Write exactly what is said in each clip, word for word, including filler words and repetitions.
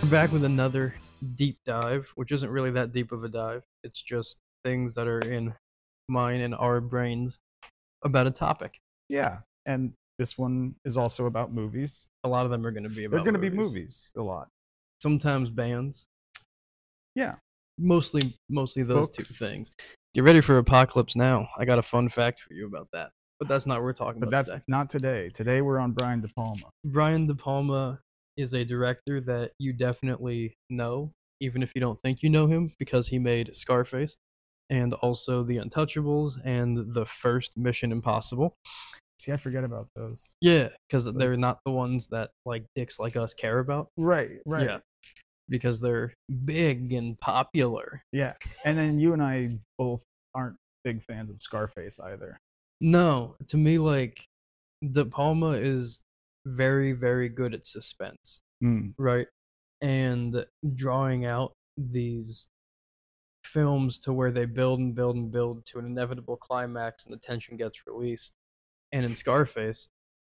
We're back with another deep dive, which isn't really that deep of a dive. It's just things that are in mine and our brains about a topic. Yeah, and this one is also about movies. A lot of them are going to be They're about going to be movies. movies a lot. Sometimes bands. Yeah. Mostly, mostly those Books. two things. Get ready for Apocalypse Now. I got a fun fact for you about that, but that's not what we're talking But about that's today. not today. Today we're on Brian De Palma. Brian De Palma is a director that you definitely know, even if you don't think you know him, because he made Scarface and also The Untouchables and the first Mission Impossible. See, I forget about those. Yeah, because they're not the ones that like dicks like us care about. Right, right. Yeah, because they're big and popular. Yeah, and then you and I both aren't big fans of Scarface either. No, to me, like, De Palma is very, very good at suspense, Mm. right? And drawing out these films to where they build and build and build to an inevitable climax and the tension gets released. And in Scarface,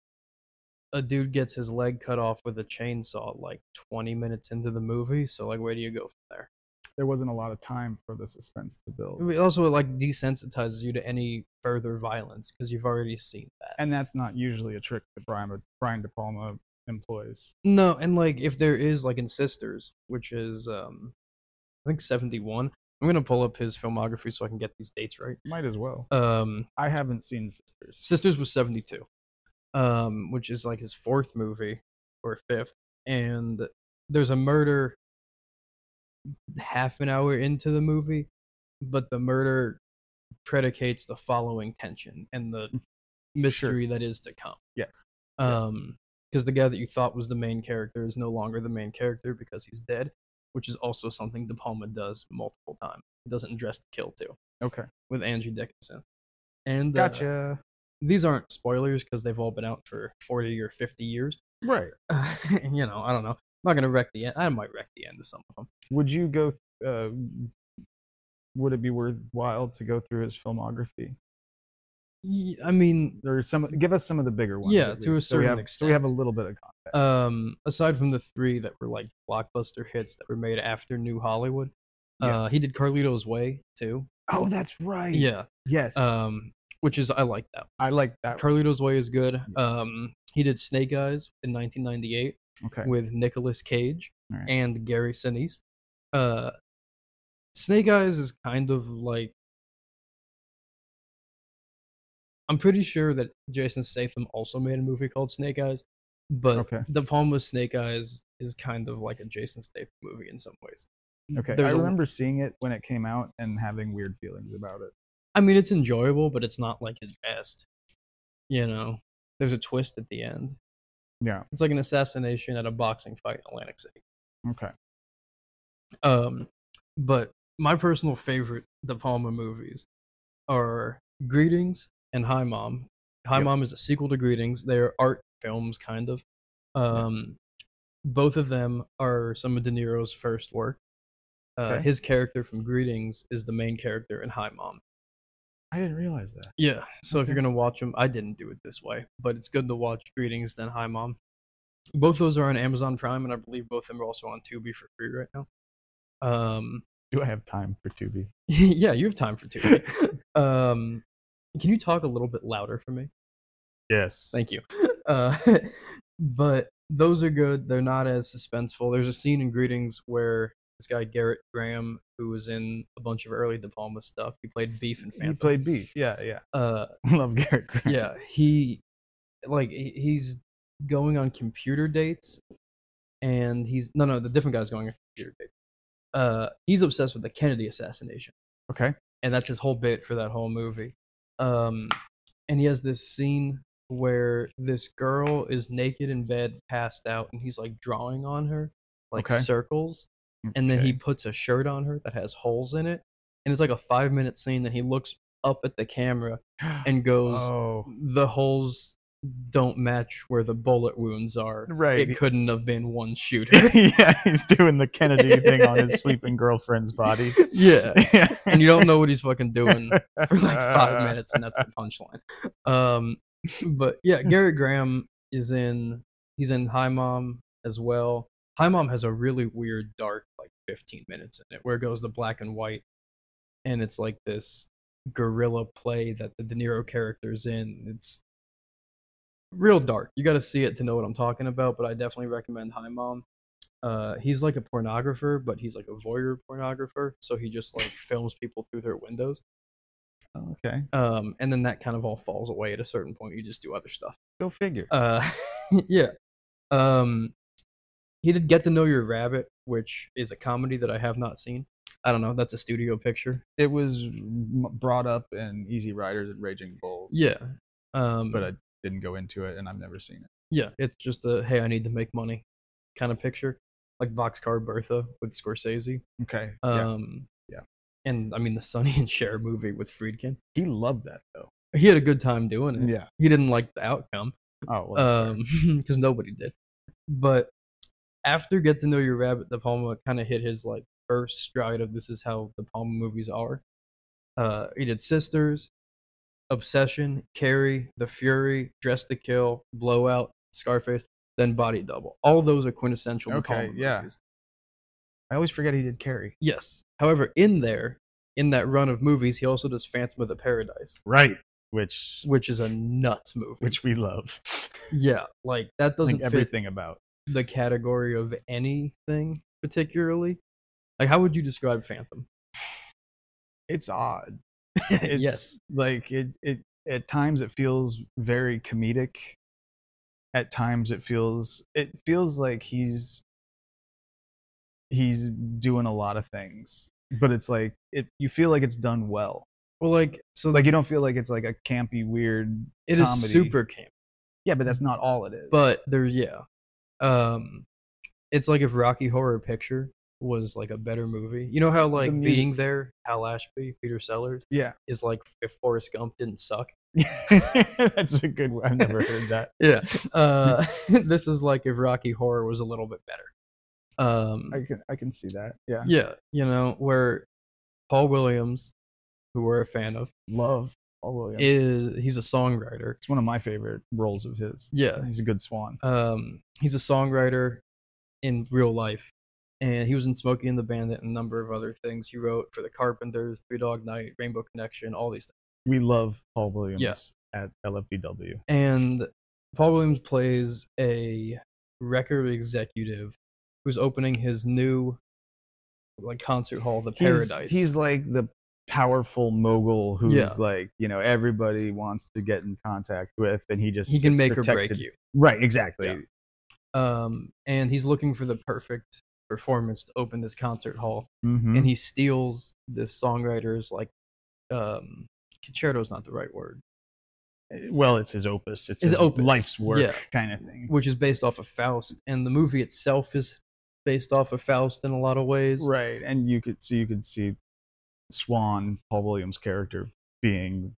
a dude gets his leg cut off with a chainsaw like twenty minutes into the movie. So, like, where do you go from there? There wasn't a lot of time for the suspense to build. It also, like, desensitizes you to any further violence because you've already seen that. And that's not usually a trick that Brian, Brian De Palma employs. No, and, like, if there is, like, in Sisters, which is, um, I think seventy-one. I'm going to pull up his filmography so I can get these dates right. Might as well. Um, I haven't seen Sisters. Sisters was seventy-two, um, which is like his fourth movie or fifth. And there's a murder half an hour into the movie, but the murder predicates the following tension and the mystery Sure. that is to come. Yes. Um, because the guy that you thought was the main character is no longer the main character because he's dead, which is also something De Palma does multiple times. He doesn't Dress to Kill too Okay. with Angie Dickinson. And uh, Gotcha. these aren't spoilers because they've all been out for forty or fifty years. Right. Uh, you know, I don't know. I'm not gonna wreck the end. I might wreck the end of some of them. Would you go? Uh, would it be worthwhile to go through his filmography? I mean, Or some? Give us some of the bigger ones. Yeah, at to a least, so we certain have, So we have a extent. little bit of context. um, aside from the three that were like blockbuster hits that were made after New Hollywood, Yeah. uh, he did Carlito's Way too. Oh, that's right. Yeah. Yes. Um, which is I like that. I like that. Carlito's Way is good. Um, he did Snake Eyes in nineteen ninety-eight Okay. with Nicolas Cage All right. and Gary Sinise. Uh, Snake Eyes is kind of like, I'm pretty sure that Jason Statham also made a movie called Snake Eyes, but Okay. De Palma's Snake Eyes is kind of like a Jason Statham movie in some ways. Okay. There's I a- remember seeing it when it came out and having weird feelings about it. I mean, it's enjoyable, but it's not like his best. You know, there's a twist at the end. Yeah. It's like an assassination at a boxing fight in Atlantic City. Okay. Um, but my personal favorite De Palma movies are Greetings and Hi Mom. Hi Yep. Mom is a sequel to Greetings. They're art films, kind of. Um, both of them are some of De Niro's first work. Uh, Okay. His character from Greetings is the main character in Hi Mom. I didn't realize that. Yeah, so if Okay. you're gonna watch them, I didn't do it this way, but it's good to watch Greetings then Hi Mom. Both those are on Amazon Prime, and I believe both of them are also on Tubi for free right now. Um, Do I have time for Tubi? yeah, you have time for Tubi. um, can you talk a little bit louder for me? Yes. Thank you. Uh, but those are good. They're not as suspenseful. There's a scene in Greetings where this guy Garrett Graham, who was in a bunch of early De Palma stuff, he played Beef and He Phantom. played Beef. Yeah, yeah. Uh, Love Garrett Graham. yeah, he like he- he's going on computer dates, and he's no, no, the different guy's going on computer dates. Uh, he's obsessed with the Kennedy assassination, Okay. and that's his whole bit for that whole movie. Um, and he has this scene where this girl is naked in bed, passed out, and he's like drawing on her, like Okay. circles, and then he Okay. puts a shirt on her that has holes in it, and it's like a five minute scene. That he looks up at the camera and goes, Oh. "The holes don't match where the bullet wounds are. Right. It couldn't have been one shooter." Yeah, he's doing the Kennedy thing on his sleeping girlfriend's body. Yeah. Yeah. And you don't know what he's fucking doing for like five minutes, and that's the punchline. Um, but yeah, Garrett Graham is in. He's in Hi Mom as well. Hi Mom has a really weird, dark, like fifteen minutes in it, where it goes to black and white, and it's like this guerrilla play that the De Niro character's in. It's real dark. You got to see it to know what I'm talking about, but I definitely recommend Hi Mom. Uh, he's like a pornographer, but he's like a voyeur pornographer, so he just like films people through their windows. Okay. Um, and then that kind of all falls away at a certain point. You just do other stuff. Go figure. Uh, yeah. Um, he did Get to Know Your Rabbit, which is a comedy that I have not seen. I don't know. That's a studio picture. It was m- brought up in Easy Riders and Raging Bulls. Yeah. Um, But I didn't go into it, and I've never seen it. yeah, it's just a hey, I need to make money kind of picture, like Boxcar Bertha with Scorsese. Okay. Yeah. Um, Yeah. And I mean the Sonny and Cher movie with Friedkin. He loved that though. He had a good time doing it. Yeah. He didn't like the outcome. Oh, well, that's fair. Um, because nobody did. But after Get to Know Your Rabbit, De Palma kind of hit his like first stride of this is how De Palma movies are. Uh, he did Sisters, Obsession, Carrie, The Fury, Dress to Kill, Blowout, Scarface, then Body Double. All those are quintessential De Okay, Palma yeah. movies. I always forget he did Carrie. Yes. However, in there, in that run of movies, he also does Phantom of the Paradise, Right. Which which is a nuts movie. which we love. Yeah, like that doesn't Like fit everything about. the category of anything particularly. Like, how would you describe Phantom? It's odd. It's Yes. like it it at times it feels very comedic. At times it feels it feels like he's he's doing a lot of things. But it's like it you feel like it's done well. Well, like, so Like you don't feel like it's like a campy weird it is comedy. super camp, Yeah, but that's not all it is. but there's yeah, um, it's like if Rocky Horror Picture was like a better movie. You know how like music- Being There, Hal Ashby, Peter Sellers yeah. is like if Forrest Gump didn't suck. That's a good one. I've never heard that. Yeah. Uh, this is like if Rocky Horror was a little bit better. Um, I can I can see that. Yeah. yeah, you know, where Paul Williams, who we're a fan of, Love Paul Williams. is he's a songwriter. It's one of my favorite roles of his. Yeah. He's a good swan. Um, he's a songwriter in real life, and he was in Smokey and the Bandit and a number of other things. He wrote for the Carpenters, Three Dog Night, Rainbow Connection, all these things. We love Paul Williams Yeah. at L F B W. And Paul Williams plays a record executive who's opening his new like concert hall, the He's- Paradise. He's, like the powerful mogul who's Yeah. like, you know, everybody wants to get in contact with, and he just he can sits make or break protected. you. Right, exactly. Yeah. Um, and he's looking for the perfect performance to open this concert hall. Mhm. And he steals this songwriter's like um concerto's not the right word, Well, it's his opus. It's His his, opus, life's work yeah. kind of thing. which is based off of Faust, and the movie itself is based off of Faust in a lot of ways. Right, and you could see you could see Swan, Paul Williams' character, being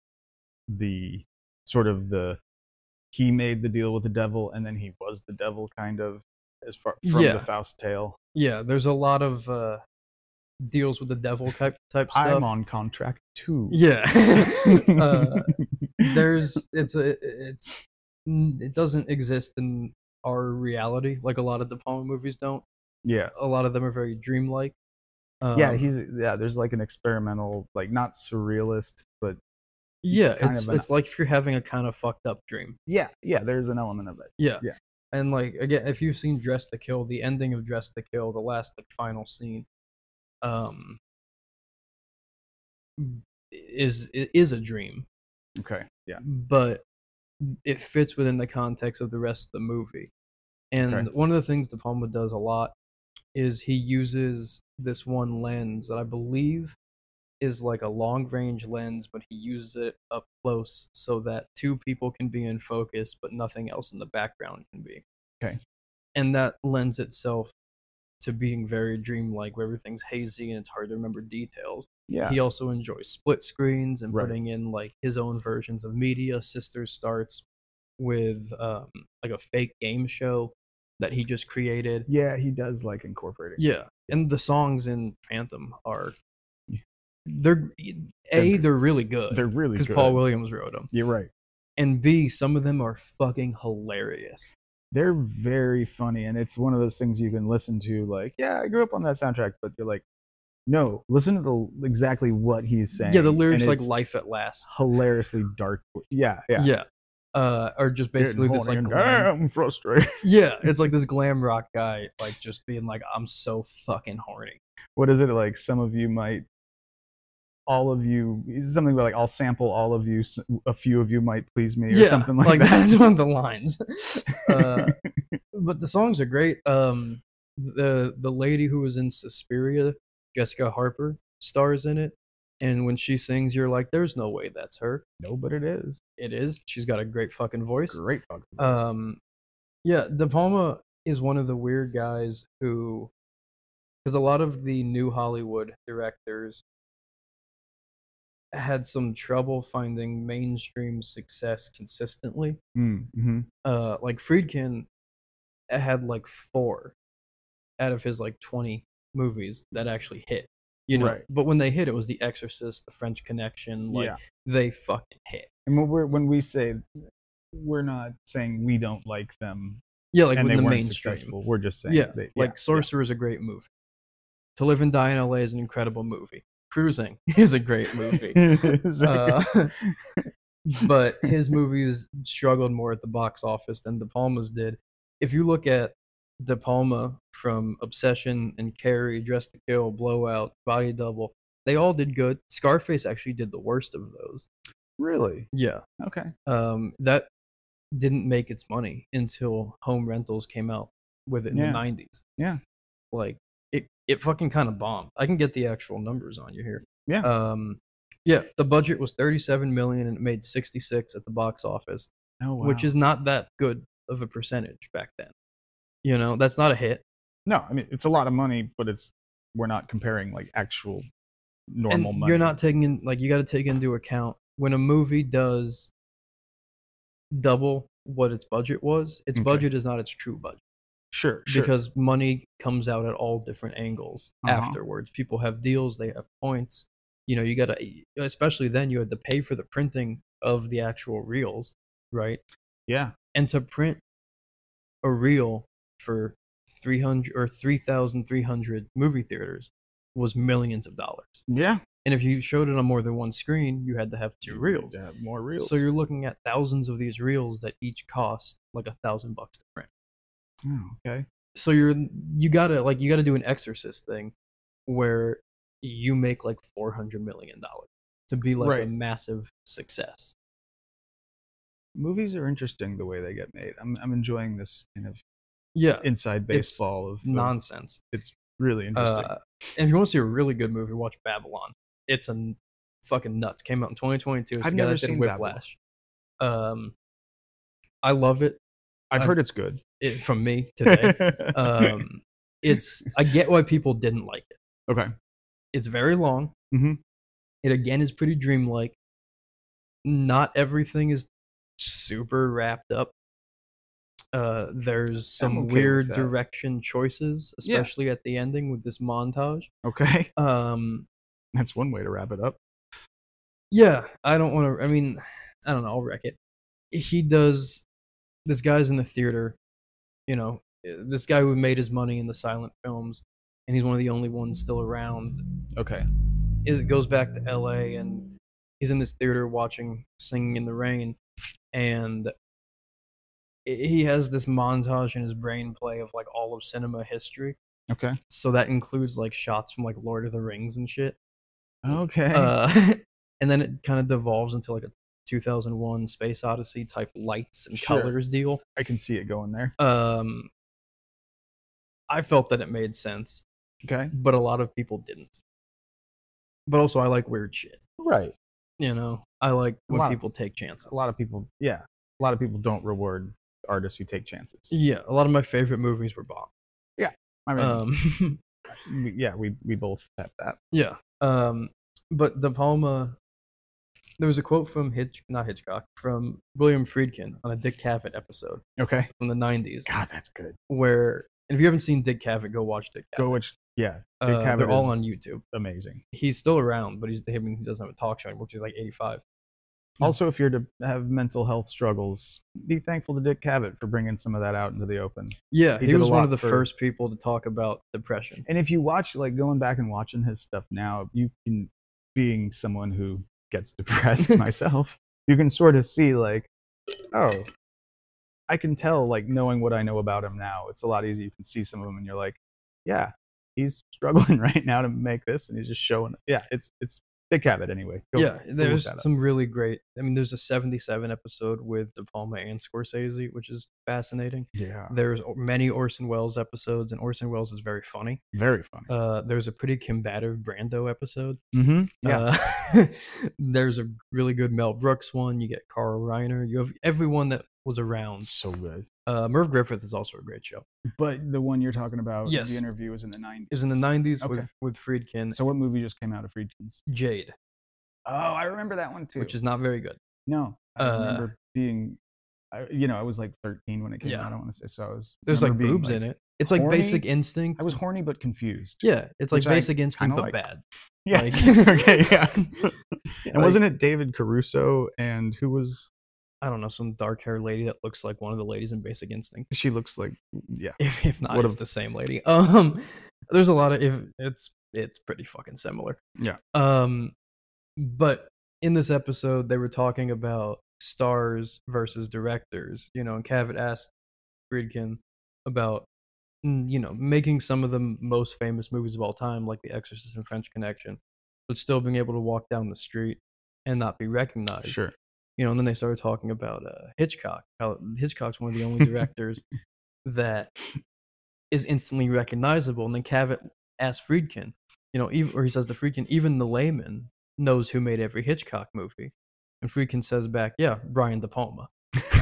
the sort of the he made the deal with the devil, and then he was the devil, kind of, as far from Yeah. the Faust tale. Yeah, there's a lot of uh deals with the devil type type stuff. I'm on contract too. Yeah. uh, there's it's a it's it doesn't exist in our reality like a lot of De Palma movies don't. yes. A lot of them are very dreamlike. Um, yeah, he's yeah. There's like an experimental, like not surrealist, but yeah. kind It's of an- it's like if you're having a kind of fucked up dream. yeah, yeah. There's an element of it. Yeah. Yeah. And like again, if you've seen Dress to Kill, the ending of Dress to Kill, the last like final scene, um, is it is a dream, Okay. Yeah. but it fits within the context of the rest of the movie. And Okay. one of the things De Palma does a lot is he uses this one lens that I believe is like a long range lens, but he uses it up close so that two people can be in focus, but nothing else in the background can be. Okay. And that lends itself to being very dreamlike, where everything's hazy and it's hard to remember details. Yeah. He also enjoys split screens and Right. putting in like his own versions of media. Sisters starts with um, like a fake game show that he just created. Yeah, he does like incorporating. Yeah, and the songs in Phantom are Yeah. they're a They're- they're really good They're really because good. Paul Williams wrote them, You're right. and B some of them are fucking hilarious. they're very funny, and it's one of those things you can listen to. Like, yeah, I grew up on that soundtrack, but you're like, no, listen to the exactly what he's saying. Yeah, the lyrics and like it's "Life at Last." hilariously dark. Yeah, yeah. Yeah, uh, or just basically Getting this horny like and glam. damn frustrated. Yeah, it's like this glam rock guy like just being like, "I'm so fucking horny." What is it like? Some of you might, all of you, something about like, I'll sample all of you. A few of you might please me, or Yeah, something like, like that. that's one of the lines. Uh, but the songs are great. Um, the the lady who was in Suspiria, Jessica Harper, stars in it, and when she sings, you're like, "There's no way that's her." No, but it is It is. She's got a great fucking voice. great fucking voice. Um, yeah, De Palma is one of the weird guys who, because a lot of the new Hollywood directors had some trouble finding mainstream success consistently. Mm-hmm. Uh, like Friedkin had like four out of his like twenty movies that actually hit, you know. Right. But when they hit, it was The Exorcist, The French Connection. Like Yeah. they fucking hit. And when we're when we say, we're not saying we don't like them. Yeah, like and with they the weren't mainstream. successful. We're just saying, Yeah, they, like yeah, Sorcerer is a great movie. To Live and Die in L A is an incredible movie. Cruising is a great movie. uh, but his movies struggled more at the box office than De Palma's did. If you look at De Palma from Obsession and Carrie, Dress to Kill, Blowout, Body Double, they all did good. Scarface actually did the worst of those. Really? Yeah. Okay. Um, that didn't make its money until Home Rentals came out with it in Yeah. the nineties. Yeah. Like it, it fucking kind of bombed. I can get the actual numbers on you here. Yeah. Um, yeah, the budget was thirty-seven million and it made sixty-six at the box office, Oh, wow. which is not that good of a percentage back then. You know, that's not a hit. No, I mean, it's a lot of money, but it's, we're not comparing like actual normal And money. you're not taking in, like, you got to take into account when a movie does double what its budget was, its Okay. budget is not its true budget. Sure, sure. Because money comes out at all different angles Uh-huh. afterwards. People have deals, they have points. You know, you got to, especially then, you had to pay for the printing of the actual reels, right? Yeah. And to print a reel for three hundred or three thousand three hundred movie theaters was millions of dollars. Yeah. And if you showed it on more than one screen, you had to have two reels. To have more reels. So you're looking at thousands of these reels that each cost like a thousand bucks to print. Oh, okay. So you're you gotta like you gotta do an Exorcist thing where you make like four hundred million dollars to be like Right. a massive success. Movies are interesting the way they get made. I'm I'm enjoying this kind of Yeah, inside It's baseball of, of nonsense. it's really interesting. Uh, and if you want to see a really good movie, watch Babylon. It's a n- fucking nuts. Came out in twenty twenty-two. It's I've the guy never that did seen Whiplash. Um, I love it. I've I- heard it's good. It from me today. um, it's I get why people didn't like it. okay. It's very long. Mhm. It again is pretty dreamlike. Not everything is super wrapped up. Uh, there's some okay with weird that. direction choices, Yeah. especially at the ending with this montage. Okay. Um, That's one way to wrap it up. yeah, I don't want to. I mean, I don't know. I'll wreck it. He does. This guy's in the theater. You know, this guy who made his money in the silent films, and he's one of the only ones still around. Okay. Is it goes back to L A and he's in this theater watching Singing in the Rain, and i- he has this montage in his brain play of like all of cinema history. Okay. So that includes like shots from like Lord of the Rings and shit. Okay. Uh, and then it kind of devolves into like a two thousand one Space Odyssey type lights and Sure. colors deal. I can see it going there. Um, I felt that it made sense, Okay. but a lot of people didn't. But also, I like weird shit. Right. You know, I like A when lot of- people take chances. A lot of people, yeah. A lot of people don't reward artists who take chances. Yeah, a lot of my favorite movies were bombed. I mean, Um, we, yeah, we we both have that. yeah. Um, but De Palma, there was a quote from Hitch, not Hitchcock, from William Friedkin on a Dick Cavett episode Okay. from the nineties, God, that's good. where, and if you haven't seen Dick Cavett, go watch Dick Cavett. Go which, yeah. Uh, Dick Cavett they're all is on YouTube. amazing. He's still around, but he's I mean, he doesn't have a talk show anymore, which is like eighty-five. Also, if you're to have mental health struggles, be thankful to Dick Cavett for bringing some of that out into the open. Yeah, He he, did a was one lot of the for- first people to talk about depression. And if you watch, like going back and watching his stuff now, you can, being someone who gets depressed myself, you can sort of see like, oh, I can tell, like knowing what I know about him now, it's a lot easier. You can see some of them and you're like, yeah, he's struggling right now to make this, and he's just showing. Yeah, it's it's Dick Cavett anyway. Go- Yeah, go look there's that up. some really great. I mean, there's a seventy-seven episode with De Palma and Scorsese, which is fascinating. Yeah, There's o- many Orson Welles episodes, and Orson Welles is very funny. very funny. Uh, there's a pretty combative Brando episode. Mm-hmm. Yeah, Uh, there's a really good Mel Brooks one. You get Carl Reiner. You have everyone that was around. so good. Uh, Merv Griffith is also a great show. But the one you're talking about, Yes. the interview was in the nineties. It was in the nineties with Okay. with Friedkin. So what movie just came out of Friedkin's? Jade, Oh, I remember that one too. which is not very good. no, I Uh, remember being, I, you know, I was like thirteen when it came Yeah. out. I don't want to say so. I was. There's like remember being, boobs in it. It's like horny. Basic Instinct. I was horny but confused. Yeah, it's like which I Basic Instinct kinda but like. bad. Yeah. Like- okay. Yeah. Yeah, And like, wasn't it David Caruso and who was? I don't know, some dark haired lady that looks like one of the ladies in Basic Instinct. She looks like, yeah. If if not, What it's a- the same lady. Um, there's a lot of if it's it's pretty fucking similar. Yeah. Um, but in this episode, they were talking about stars versus directors. You know, and Cavett asked Friedkin about mm, you know making some of the m- most famous movies of all time, like The Exorcist and French Connection, but still being able to walk down the street and not be recognized. Sure. You know, and then they started talking about uh, Hitchcock. How Hitchcock's one of the only directors that is instantly recognizable. And then Cavett asked Friedkin, you know, even, or he says to Friedkin, even the layman knows who made every Hitchcock movie. And Friedkin says back, yeah, Brian De Palma.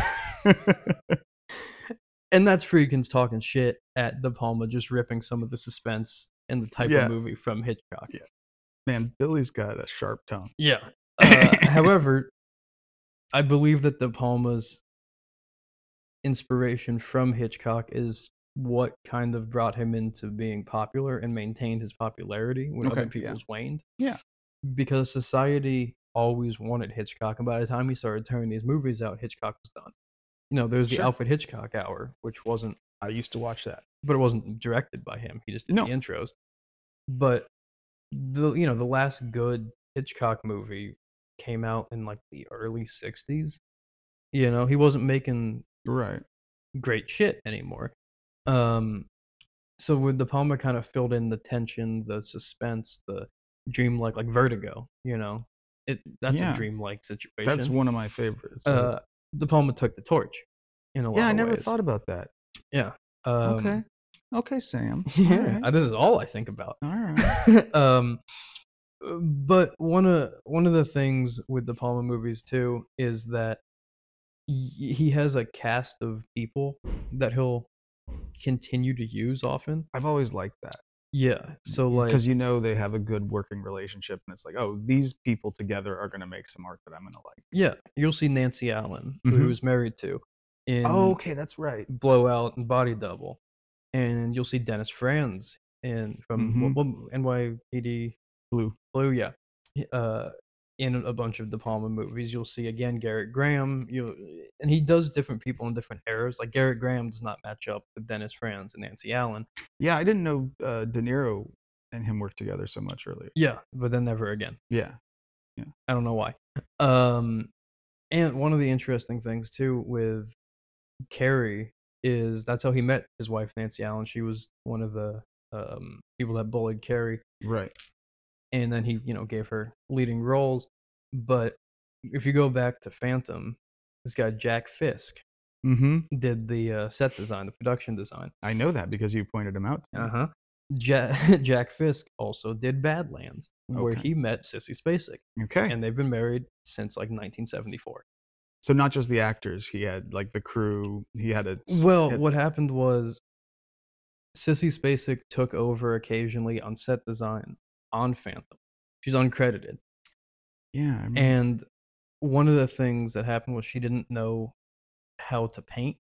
And that's Friedkin's talking shit at De Palma, just ripping some of the suspense and the type Yeah. of movie from Hitchcock. Yeah. Man, Billy's got a sharp tongue. Yeah. Uh, however, I believe that De Palma's inspiration from Hitchcock is what kind of brought him into being popular and maintained his popularity when Okay, other yeah. people's waned. Yeah. Because society always wanted Hitchcock, and by the time he started turning these movies out, Hitchcock was done. You know, there's the Sure. Alfred Hitchcock Hour, which wasn't, I used to watch that. but it wasn't directed by him. He just did No. the intros. But the you know the last good Hitchcock movie came out in like the early sixties. You know, he wasn't making Right. great shit anymore. Um, so with De Palma kind of filled in the tension, the suspense, the dreamlike, like Vertigo. You know, it that's Yeah. a dreamlike situation. That's one of my favorites. uh, De Palma took the torch in a lot yeah, I of never ways. thought about that. Yeah. Um, okay. Okay, Sam. Yeah, All right. uh, this is all I think about. All right. um, but one of one of the things with the Palma movies too is that y- he has a cast of people that he'll continue to use often. I've always liked that. Yeah. So like, Because you know they have a good working relationship, and it's like, oh, these people together are going to make some art that I'm going to like. yeah, you'll see Nancy Allen, who he Mhm. was married to, in Oh, okay, that's right. Blowout and Body Double, and you'll see Dennis Franz in from Mhm. what, what, N Y P D Blue. Blue, yeah. Uh, in a bunch of De Palma movies, you'll see again Garrett Graham. You and he does different people in different eras. Like Garrett Graham does not match up with Dennis Franz and Nancy Allen. Yeah, I didn't know uh, De Niro and him worked together so much earlier. Yeah, but then never again. Yeah. I don't know why. Um, and one of the interesting things too with Carrie is that's how he met his wife Nancy Allen. She was one of the um, people that bullied Carrie. Right. And then he, you know, gave her leading roles. But if you go back to Phantom, this guy Jack Fisk Mm-hmm. did the uh, set design, the production design. I know that because you pointed him out. to me. Uh huh. Jack Jack Fisk also did Badlands, where Okay. he met Sissy Spacek, Okay. and they've been married since like nineteen seventy-four. So not just the actors, he had like the crew. He had a. Well, had- what happened was Sissy Spacek took over occasionally on set design on Phantom. She's uncredited. Yeah. I remember. And one of the things that happened was she didn't know how to paint.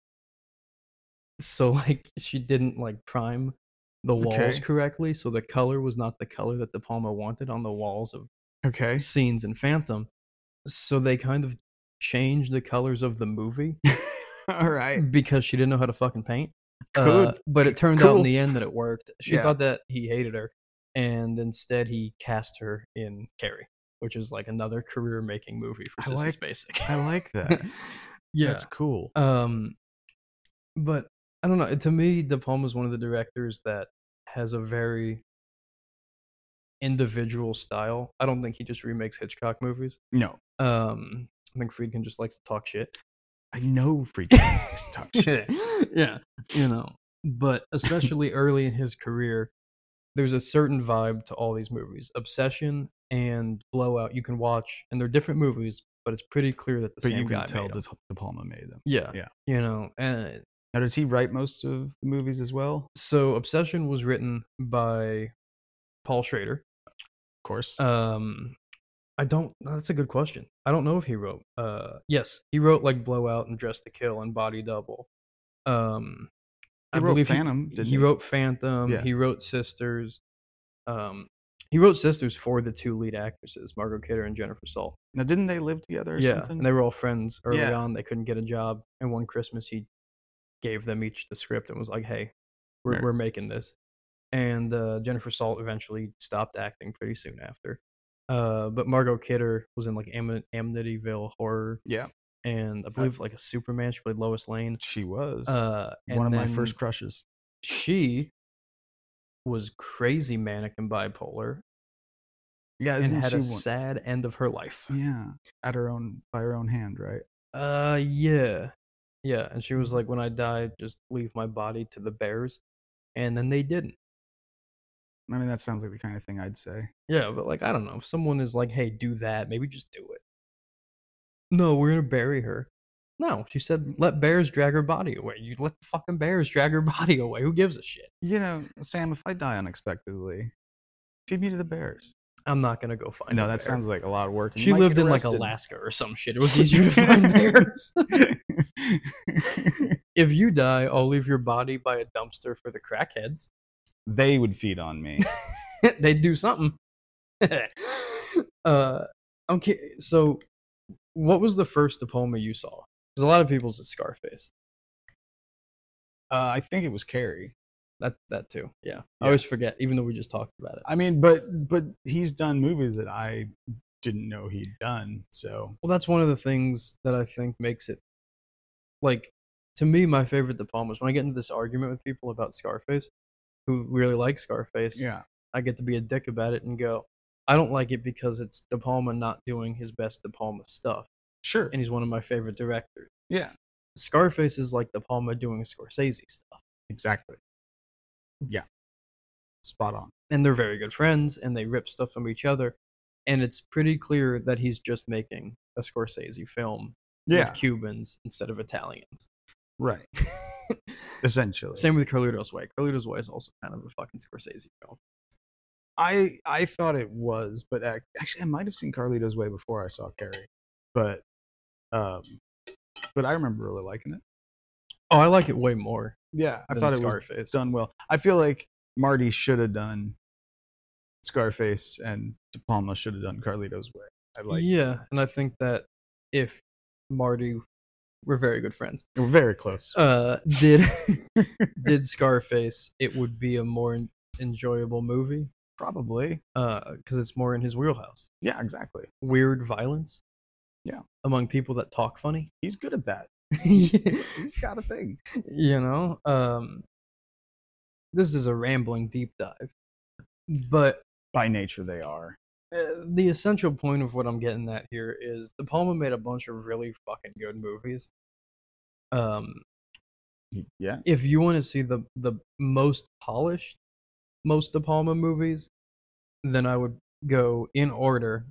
So like she didn't like prime the walls Okay. correctly. So the color was not the color that De Palma wanted on the walls of Okay. scenes in Phantom. So they kind of changed the colors of the movie All right. because she didn't know how to fucking paint. Cool. Uh, but it turned out in Cool. the end that it worked. She Yeah. thought that he hated her, and instead he cast her in Carrie, which is like another career-making movie for I Sissy like- Spacek. I like that. Yeah. That's cool. Um, but I don't know. To me, De Palma's one of the directors that has a very individual style. I don't think he just remakes Hitchcock movies. No, Um, I think Friedkin just likes to talk shit. I know Freaking likes to talk shit. Yeah, you know. But especially early in his career, there's a certain vibe to all these movies. Obsession and Blowout you can watch, and they're different movies, but it's pretty clear that the But same you can guy tell made them. De, De Palma made them. Yeah, Yeah. you know. And Now, does he write most of the movies as well? so Obsession was written by Paul Schrader. Of course. Um, I don't. That's a good question. I don't know if he wrote. Uh, yes, he wrote like Blowout and Dress to Kill and Body Double. Um, He I wrote believe Phantom, He, didn't he he? wrote Phantom. Yeah. He wrote Sisters. Um, he wrote Sisters for the two lead actresses, Margot Kidder and Jennifer Salt. Now, didn't they live together or Yeah, something? and they were all friends early Yeah. on. They couldn't get a job, and one Christmas he gave them each the script and was like, "Hey, we're Right. we're making this." And uh, Jennifer Salt eventually stopped acting pretty soon after. Uh, but Margot Kidder was in like Am- Amityville Horror, Yeah, and I believe like a Superman. She played Lois Lane. she was Uh, and one of my then first crushes. She was crazy manic and bipolar, Yeah, and isn't had she a one? sad end of her life. Yeah, at her own by her own hand, right? Uh, yeah, yeah. And she was Mhm. like, "When I die, just leave my body to the bears," and then they didn't. I mean, that sounds like the kind of thing I'd say. Yeah, but like I don't know, if someone is like, "Hey, do that," maybe just do it. No, we're gonna bury her. No, she said, "Let bears drag her body away." You let the fucking bears drag her body away. Who gives a shit? You know, Sam, if I die unexpectedly, feed me to the bears. I'm not gonna go find. No, a that bear. sounds like a lot of work. and you She might lived get in like arrested. Alaska or some shit. It was easier to find bears. If you die, I'll leave your body by a dumpster for the crackheads. They would feed on me. They'd do something. uh, okay. So, what was the first De Palma you saw? Because a lot of people's is Scarface. Uh, I think it was Carrie. That that too. Yeah. I Yeah. always forget, even though we just talked about it. I mean, but but he's done movies that I didn't know he'd done. So Well, that's one of the things that I think makes it like to me my favorite De Palma is when I get into this argument with people about Scarface, who really like Scarface. yeah, I get to be a dick about it and go, I don't like it because it's De Palma not doing his best De Palma stuff, sure, and he's one of my favorite directors. yeah, Scarface is like De Palma doing Scorsese stuff, exactly. Yeah, spot on. and they're very good friends, and they rip stuff from each other, and it's pretty clear that he's just making a Scorsese film Yeah, with Cubans instead of Italians. right. Essentially, Same with Carlito's Way. Carlito's Way is also kind of a fucking Scorsese film. I I thought it was, but ac- actually, I might have seen Carlito's Way before I saw Carrie, but um, but I remember really liking it. Oh, I like it way more Yeah, I than thought it Scarface. was done well. I feel like Marty should have done Scarface, and De Palma should have done Carlito's Way. I like. Yeah, and I think that if Marty, we're very good friends, We're very close. uh, did did Scarface, it would be a more en- enjoyable movie Probably. because it's more in his wheelhouse. Yeah, exactly. Weird violence. Yeah. Among people that talk funny. He's good at that. you He's got a thing. know, um, this is a rambling deep dive, but By nature, they are. uh, the essential point of what I'm getting at here is De Palma made a bunch of really fucking good movies. Um, He- Yeah. if you want to see the the most polished, most De Palma movies, then I would go in order.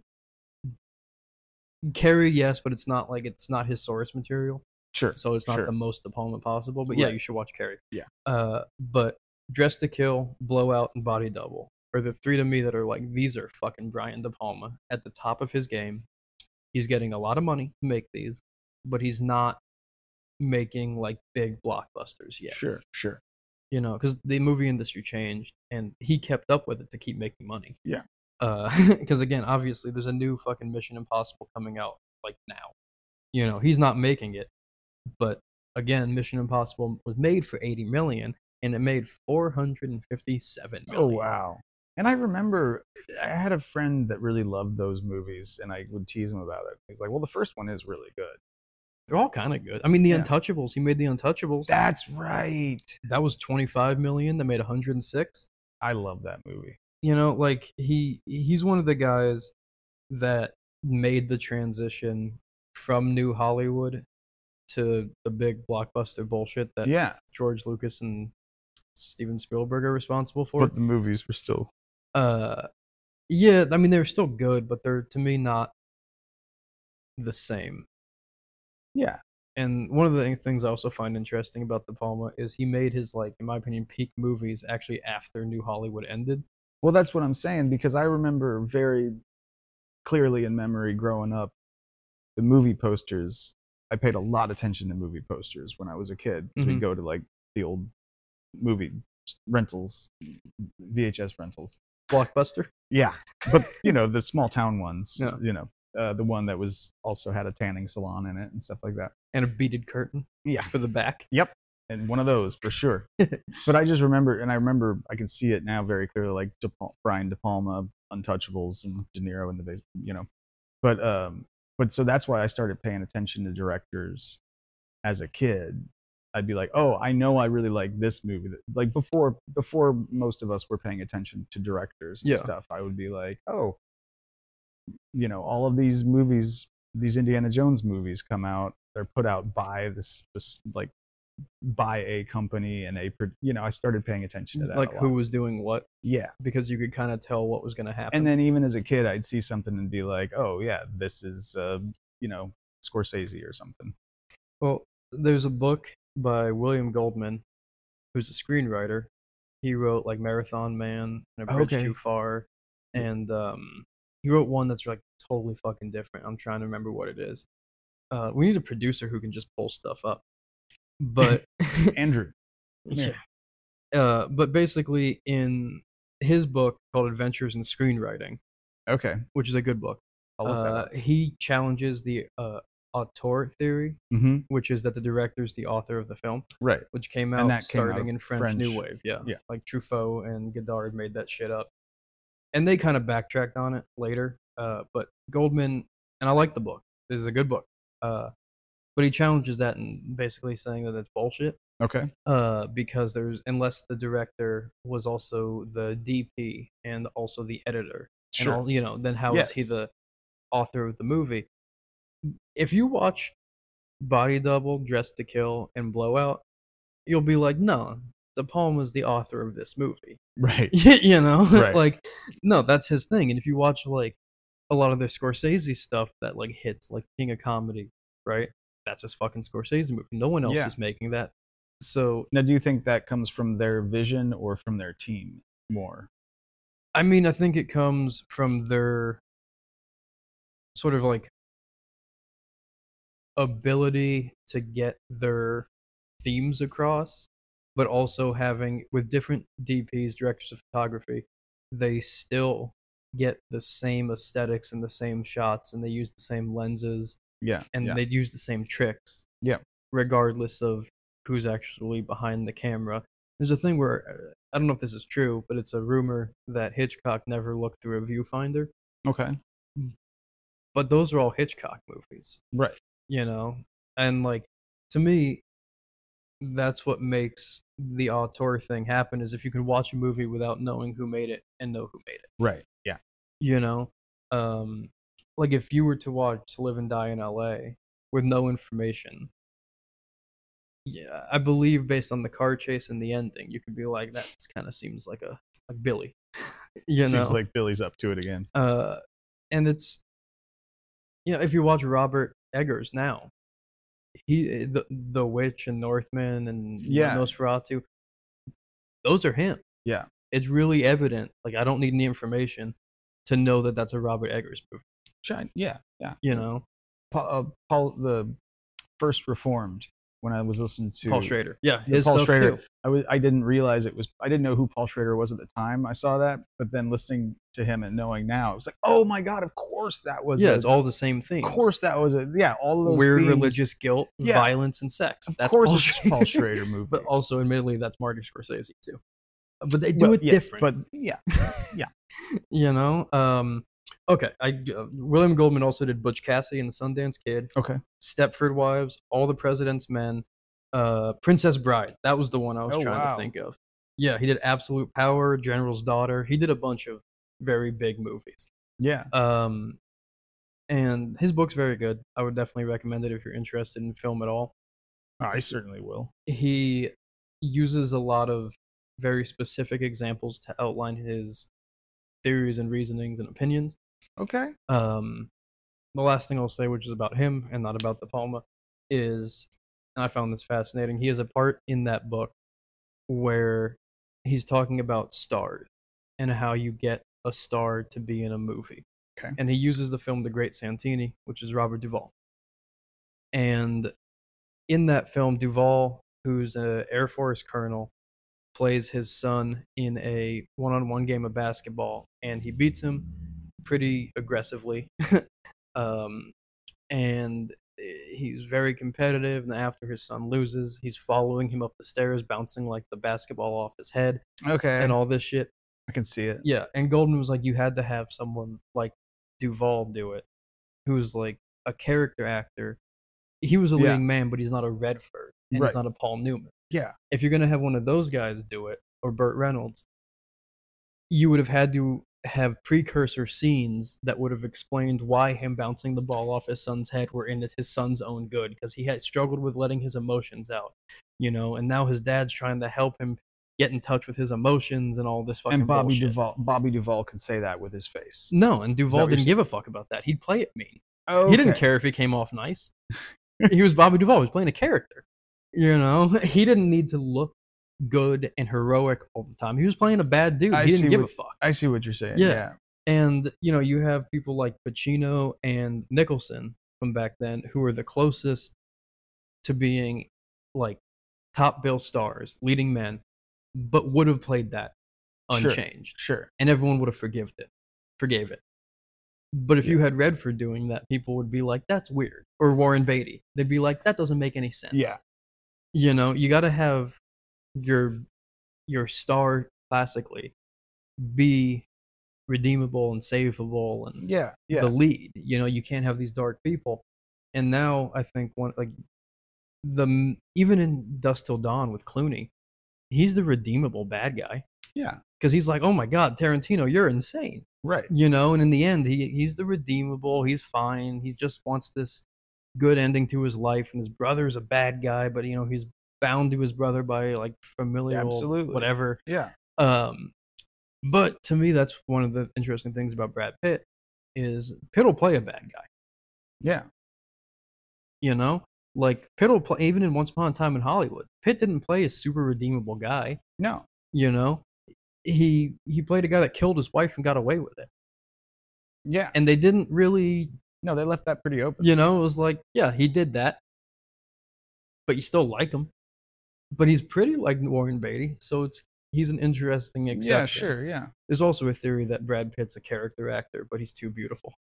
Carrie, yes, but it's not like it's not his source material, Sure. so it's not sure. the most De Palma possible. But yeah, Right. you should watch Carrie. Yeah. Uh, but Dress to Kill, Blowout, and Body Double are the three to me that are like these are fucking Brian De Palma at the top of his game. He's getting a lot of money to make these, but he's not making like big blockbusters yet. Sure. Sure. You know, because the movie industry changed, and he kept up with it to keep making money. Yeah. Because uh, again, obviously, there's a new fucking Mission Impossible coming out like now. You know, he's not making it, but again, Mission Impossible was made for eighty million, and it made four hundred fifty-seven million. Oh wow! And I remember I had a friend that really loved those movies, and I would tease him about it. He's like, "Well, the first one is really good." They're all kind of good. I mean, The Yeah. Untouchables. He made The Untouchables. That's right. That was twenty-five million. That made one hundred six. I love that movie. You know, like he he's one of the guys that made the transition from New Hollywood to the big blockbuster bullshit that Yeah, George Lucas and Steven Spielberg are responsible for. but the movies were still. Uh, yeah, I mean they're still good, but they're to me not the same. Yeah. And one of the things I also find interesting about De Palma is he made his, like, in my opinion, peak movies actually after New Hollywood ended. Well, that's what I'm saying, because I remember very clearly in memory growing up, the movie posters. I paid a lot of attention to movie posters when I was a kid, because Mhm. we'd go to like the old movie rentals, V H S rentals. Blockbuster. Yeah, but you know, the small town ones. Yeah. You know, uh, the one that was also had a tanning salon in it and stuff like that. And a beaded curtain Yeah, for the back. Yep, and one of those for sure. But I just remember, and I remember, I can see it now very clearly, like De Pal- Brian De Palma, Untouchables, and De Niro in the base, you know. But um, but so that's why I started paying attention to directors as a kid. I'd be like, oh, I know I really like this movie. Like before, before most of us were paying attention to directors and Yeah. stuff, I would be like, oh, you know, all of these movies, these Indiana Jones movies come out. They're put out by this, this like by a company and a, pro- you know, I started paying attention to that. Like a who lot. was doing what, Yeah. because you could kind of tell what was going to happen. And then even as a kid, I'd see something and be like, oh yeah, this is, uh, you know, Scorsese or something. Well, there's a book by William Goldman, who's a screenwriter. He wrote like Marathon Man and A Bridge Okay. Too Far, and um, he wrote one that's like totally fucking different. I'm trying to remember what it is. Uh, we need a producer who can just pull stuff up. But Andrew. yeah, uh, but basically in his book called Adventures in Screenwriting, Okay. which is a good book, I'll look that uh, up. he challenges the uh, auteur theory, Mm-hmm. which is that the director is the author of the film, Right. which came And out that came out starting of in French, New French. Wave. Yeah. Yeah. Like Truffaut and Godard made that shit up. And they kind of backtracked on it later. Uh, but Goldman, and I like the book. This is a good book. Uh, but he challenges that and basically saying that it's bullshit. Okay. Uh, because there's, unless the director was also the D P and also the editor, Sure. and all, you know, then how is he Yes. the author of the movie? If you watch Body Double, Dressed to Kill, and Blowout, you'll be like, no, De Palma's the author of this movie. Right. You know, Right. like, no, that's his thing. And if you watch like a lot of the Scorsese stuff that like hits, like King of Comedy, right? That's his fucking Scorsese movie. No one else Yeah. is making that. So Now, do you think that comes from their vision or from their team more? I mean, I think it comes from their sort of like ability to get their themes across, but also having, with different D Ps, directors of photography, they still get the same aesthetics and the same shots, and they use the same lenses, Yeah. and yeah. they use the same tricks. Yeah. Regardless of who's actually behind the camera. There's a thing where, uh, I don't know if this is true, but it's a rumor that Hitchcock never looked through a viewfinder. Okay. But those are all Hitchcock movies, Right. you know? And like, to me, that's what makes the auteur thing happen, is if you can watch a movie without knowing who made it and know who made it. Right. Yeah. You know? Um, like if you were to watch Live and Die in L A with no information, yeah, I believe based on the car chase and the ending, you could be like, that kind of seems like a like Billy, you Seems know. like Billy's up to it again. Uh, and it's, you know, if you watch Robert Eggers now, he the the Witch and Northman and you know, Yeah. Nosferatu, those are him. Yeah. It's really evident. Like I don't need any information to know that that's a Robert Eggers movie. Shine. Yeah. Yeah. You know. Paul, uh, Paul, the first Reformed. when I was listening to Paul Schrader. Yeah, the his Paul stuff Schrader. too. I was I didn't realize it was I didn't know who Paul Schrader was at the time I saw that, but then listening to him and knowing now, it was like, oh my god, of course that was Yeah, a, it's all the same themes. of course that was a yeah, all of those Weird themes, religious guilt, Yeah. violence, and sex. Of That's course Paul it's Schrader. Paul Schrader movie. But also, admittedly, that's Marty Scorsese too. But they do Well, it yes, different. But yeah, You know, um, okay. I uh, William Goldman also did Butch Cassidy and the Sundance Kid, okay. Stepford Wives, All the President's Men, uh, Princess Bride. That was the one I was Oh, trying wow. to think of. Yeah, he did Absolute Power, General's Daughter. He did a bunch of very big movies. Yeah. Um, and his book's very good. I would definitely recommend it if you're interested in film at all. I certainly will. He uses a lot of very specific examples to outline his theories and reasonings and opinions. Okay. Um, the last thing I'll say, which is about him and not about De Palma, is, and I found this fascinating, he has a part in that book where he's talking about stars and how you get a star to be in a movie. Okay. And he uses the film The Great Santini, which is Robert Duvall. And in that film, Duvall, who's an Air Force colonel, plays his son in a one-on-one game of basketball, and he beats him pretty aggressively. um, and he's very competitive. And after his son loses, he's following him up the stairs, bouncing like the basketball off his head, Okay. and all this shit. I can see it. Yeah, and Goldman was like, you had to have someone like Duvall do it, who's like a character actor. He was a Yeah. leading man, but he's not a Redford, and Right. he's not a Paul Newman. Yeah. If you're gonna have one of those guys do it, or Burt Reynolds, you would have had to have precursor scenes that would have explained why him bouncing the ball off his son's head were in his son's own good, because he had struggled with letting his emotions out, you know, and now his dad's trying to help him get in touch with his emotions and all this fucking And Bobby bullshit. Duvall, Bobby Duvall could say that with his face. No, and Duvall what you're didn't give a fuck about that. He'd play it mean. Oh, He didn't care if he came off nice. He was Bobby Duvall. He was playing a character. You know, he didn't need to look good and heroic all the time. He was playing a bad dude. I he didn't see give what- a fuck. I see what you're saying. Yeah. Yeah. And, you know, you have people like Pacino and Nicholson from back then who were the closest to being like top bill stars, leading men, but would have played that Sure. unchanged. Sure. And everyone would have forgived it, forgave it. But if you Yeah. had Redford doing that, people would be like, that's weird. Or Warren Beatty. They'd be like, that doesn't make any sense. Yeah. You know, you got to have your your star classically be redeemable and savable and Yeah. Yeah. the lead. You know, you can't have these dark people. And now I think one like the even in Dusk Till Dawn with Clooney, he's the redeemable bad guy. Yeah. Because he's like, oh my God, Tarantino, you're insane. Right. You know, and in the end, he he's the redeemable. He's fine. He just wants this good ending to his life. And his brother's a bad guy, but you know, he's bound to his brother by like familial Absolutely. whatever. Yeah. Um, but to me, that's one of the interesting things about Brad Pitt is Pitt will play a bad guy. Yeah. You know, like Pitt will play even in Once Upon a Time in Hollywood. Pitt didn't play a super redeemable guy. No. You know, he he played a guy that killed his wife and got away with it. Yeah. And they didn't really, No, they left that pretty open. you know, it was like, yeah, he did that, but you still like him. But he's pretty like Warren Beatty, so it's he's an interesting exception. Yeah. Sure. Yeah. There's also a theory that Brad Pitt's a character actor, but he's too beautiful.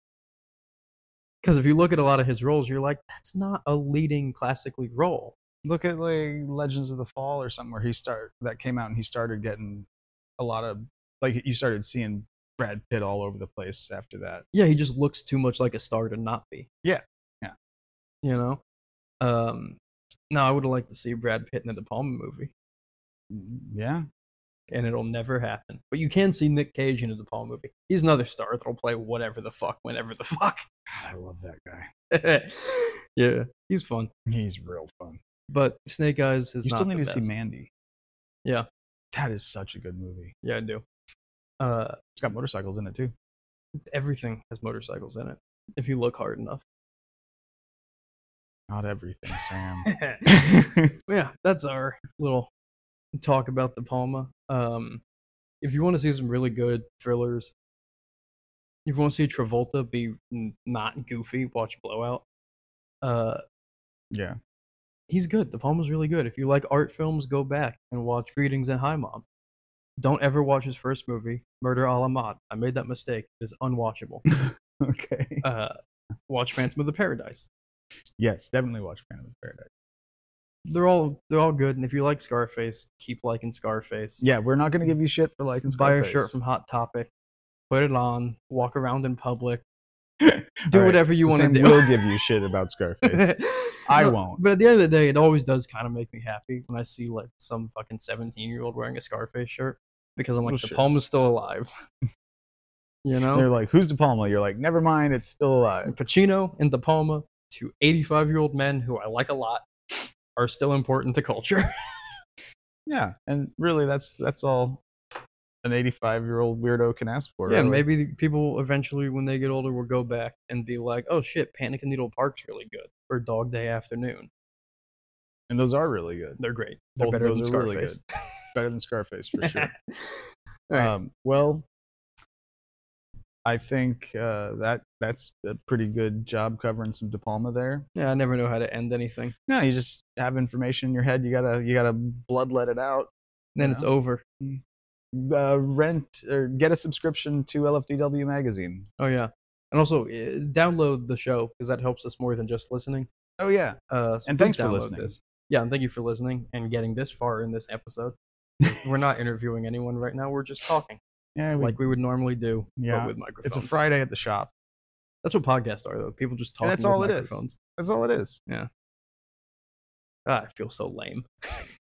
Because if you look at a lot of his roles, you're like, that's not a leading classically role. Look at like Legends of the Fall or something where he start that came out and he started getting a lot of like you started seeing Brad Pitt all over the place after that. Yeah, he just looks too much like a star to not be. Yeah. Yeah. You know? Um, no, I would have liked to see Brad Pitt in a De Palma movie, Yeah. and it'll never happen. But you can see Nick Cage in a De Palma movie. He's another star that'll play whatever the fuck, whenever the fuck. God, I love that guy. Yeah, he's fun. He's real fun. But Snake Eyes is You not still need the to best. see Mandy. Yeah. That is such a good movie. Yeah, I do. Uh, It's got motorcycles in it too. everything has motorcycles in it if you look hard enough. Not everything, Sam. Yeah, that's our little talk about De Palma. Um, if you want to see some really good thrillers, if you want to see Travolta be n- not goofy, watch Blowout. Uh, Yeah. he's good. De Palma's really good. If you like art films, go back and watch Greetings and Hi Mom. Don't ever watch his first movie, Murder a la Mode. I made that mistake. It's unwatchable. Okay. Uh, watch Phantom of the Paradise. Yes, definitely watch Phantom of the Paradise. They're all they're all good, and if you like Scarface, keep liking Scarface. Yeah, we're not gonna give you shit for liking Scarface. Buy a shirt from Hot Topic, put it on, walk around in public, All do right, whatever you so want to Sam do. will give you shit about Scarface. I No, won't. But at the end of the day, it always does kind of make me happy when I see like some fucking seventeen year old wearing a Scarface shirt because I'm like, Well, De sure. Palma's still alive. You know, They're like, "Who's De Palma?" You're like, "Never mind, it's still alive." Pacino and De Palma, two eighty-five year old men who I like a lot, are still important to culture. Yeah, and really, that's that's all an eighty-five year old weirdo can ask for. Yeah, and really. maybe the people eventually, when they get older, will go back and be like, "Oh shit, Panic in Needle Park's really good," or Dog Day Afternoon. And those are really good. They're great. They're Both of better than those are really Scarface. Better than Scarface for sure. All right. Um, well, I think uh, that that's a pretty good job covering some De Palma there. Yeah, I never know how to end anything. No, you just have information in your head. You gotta you gotta bloodlet it out. Then you it's know? over. Uh, rent or get a subscription to L F D W magazine. Oh yeah, and also uh, download the show because that helps us more than just listening. Oh yeah, Uh, so and please thanks for download listening. This. Yeah, and thank you for listening and getting this far in this episode. 'Cause we're not interviewing anyone right now. We're just talking Yeah, we, like we would normally do, yeah. but with microphones. It's a Friday at the shop. That's what podcasts are, though. People just Yeah, talking that's with all it is. microphones. That's all it is. Ah, I feel so lame.